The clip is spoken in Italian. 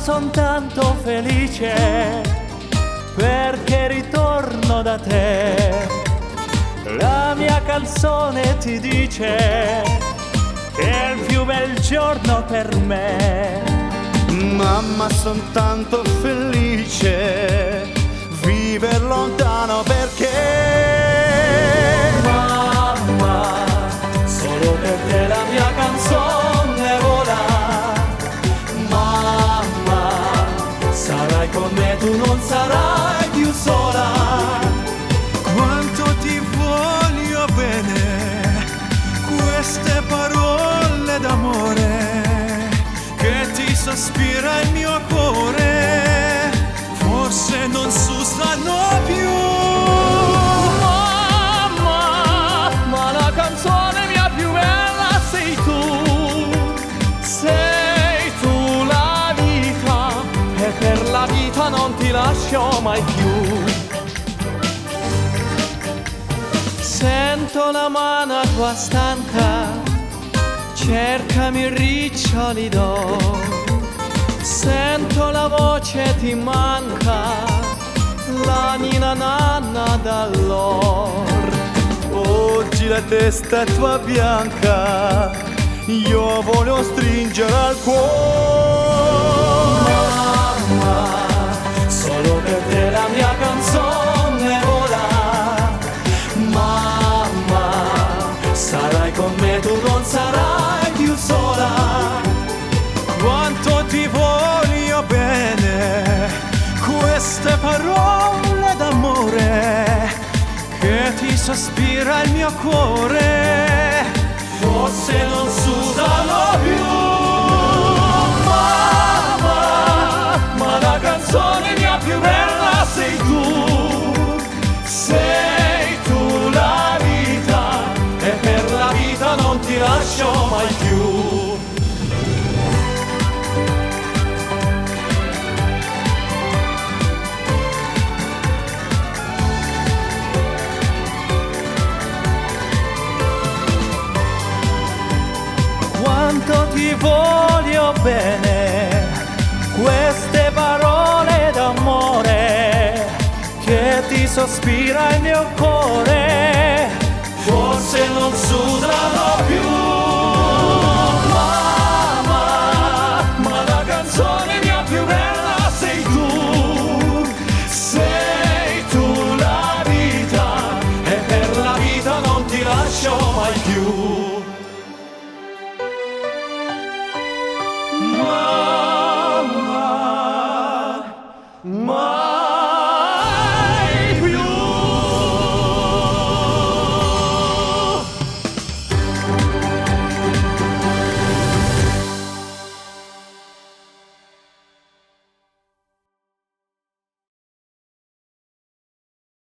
son tanto felice perché ritorno da te. La mia canzone ti dice che è il più bel giorno per me. Mamma, son tanto felice viver lontano perché mamma, solo per te la mia canzone vola. Mamma, sarai con me, tu non sarai più sola. quanto ti voglio bene, queste parole d'amore che ti sospira il mio cuore, forse non s'usano più. Mamma, ma la canzone mia più bella sei tu la vita, e per la vita non ti lascio mai più. Sento la mano tua stanca, cercami riccioli do. Sento la voce ti manca, la nina nanna dall'or. Oggi la testa è tua bianca, io voglio stringere al cuore. Mamma, solo per te la mia canzone vola. Mamma, sarai con me, tu non sarai più sola. Quanto ti voglio bene, queste parole d'amore che ti sospira il mio cuore, Forse non s'usano più. Mamma, ma la canzone mia più bella sei tu la vita, e per la vita non ti lascio mai più. Quanto ti voglio bene, queste parole d'amore che ti sospira il mio cuore, forse non s'usano più. Mamma, ma la canzone mia più bella sei tu la vita, e per la vita non ti lascio mai più.